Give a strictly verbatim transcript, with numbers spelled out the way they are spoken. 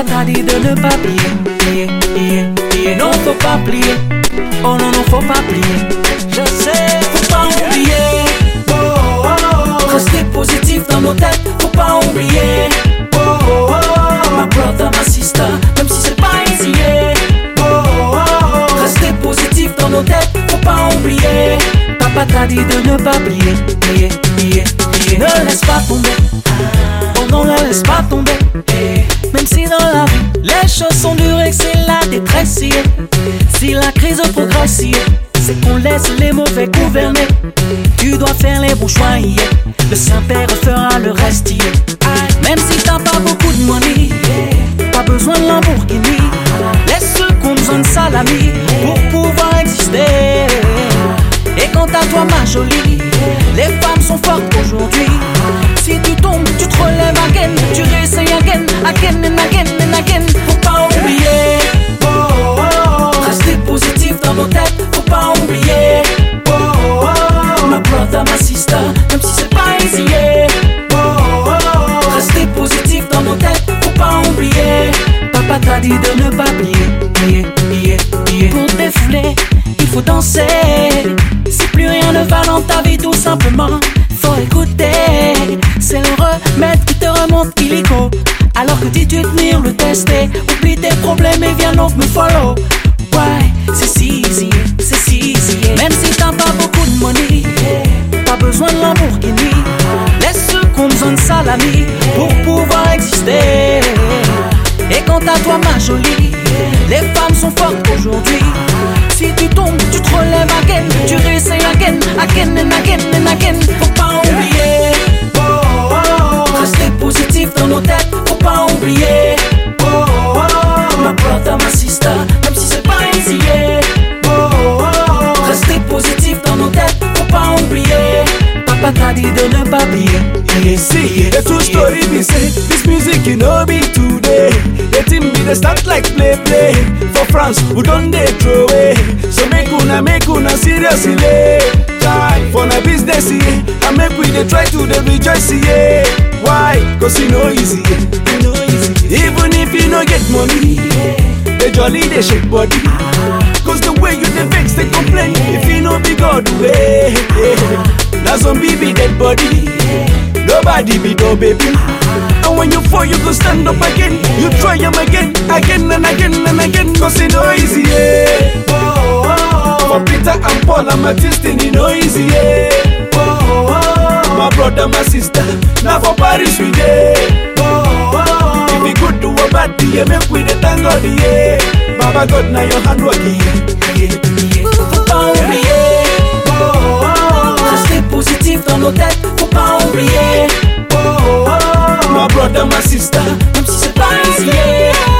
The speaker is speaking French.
Papa t'a dit de ne pas plier, plier, plier, plier. Non, faut pas plier. Oh non, non, faut pas plier. Je sais, faut pas oublier. Oh, oh, oh. Rester positif dans nos têtes, faut pas oublier. Oh, oh, oh. My brother, my sister, même si c'est pas easy. Oh, oh, oh. Rester positif dans nos têtes, faut pas oublier. Papa t'a dit de ne pas plier, plier, plier, plier. Ne laisse pas tomber. Oh non, ne laisse pas tomber. Même si dans la vie les choses sont dures et que c'est la détresse, si la crise progresse, c'est qu'on laisse les mauvais gouverner. Tu dois faire les bons choix, yeah. Le Saint-Père fera le reste, yeah. Même si t'as pas beaucoup de money, pas besoin de Lamborghini. Laisse ceux qui ont besoin de salami pour pouvoir exister. Et quant à toi ma jolie, les femmes sont fortes aujourd'hui. Si tu tombes, tu te relèves again. Tu réessayes again, again and again and again. Faut pas oublier. Oh, oh, oh. Rester positif dans nos têtes, faut pas oublier. Oh, oh, oh. My brother, my sister, même si c'est pas easy. Oh, oh, oh. Rester positif dans nos têtes, faut pas oublier. Papa t'a dit de ne pas plier, plier, plier, plier. Pour te défouler, il faut danser. Si plus rien ne va dans ta vie, tout simplement faut écouter. C'est le remède qui te remonte illico. Alors que dis-tu venir le tester. Oublie tes problèmes et viens donc me follow. Ouais, c'est si easy, c'est si easy. Même si t'as pas beaucoup de money, pas besoin de Lamborghini. Laisse ceux qui ont besoin de salami pour pouvoir exister. Et quant à toi ma jolie, les femmes sont fortes aujourd'hui. Si tu tombes, tu te relèves again. Tu réessayes again, again and again and again. Faut pas oublier. Oh, oh, oh. Rester positif dans nos têtes, faut pas oublier. Oh, oh, oh. My brother, my sister, même si c'est pas easy. Oh, oh, oh. Rester positif dans nos têtes, faut pas oublier. Papa t'a dit de ne pas plier. You see, the true story be say this music you know be today. The thing be the start like play play. For France, who don't they throw away? So make una make una seriously. Try for na business, yeah. And make we dey try to dey rejoice, yeah. Why? Cause you know easy, you know easy. Even if you no get money, they jolly they shake body. Cause the way you dey vex they complain. If you no be God way, na zombie be dead body. Nobody be no baby. And when you fall, you go stand up again. You try them again, again and again and again. Cause it no easy, yeah. Oh, oh, oh. For Peter and Paul and Matthew, it no easy, yeah. Oh, oh, oh. My brother, my sister, now for Paris we dey. Oh, oh, oh. If we good do a bad day, yeah, make we dey thank God, yeah. Baba God, now your hand working, yeah, yeah. Faut pas oublier. Oh, oh, oh. Rester positif dans nos têtes, faut pas oublier. Oh, oh, oh. My brother, my sister, même si c'est pas easy.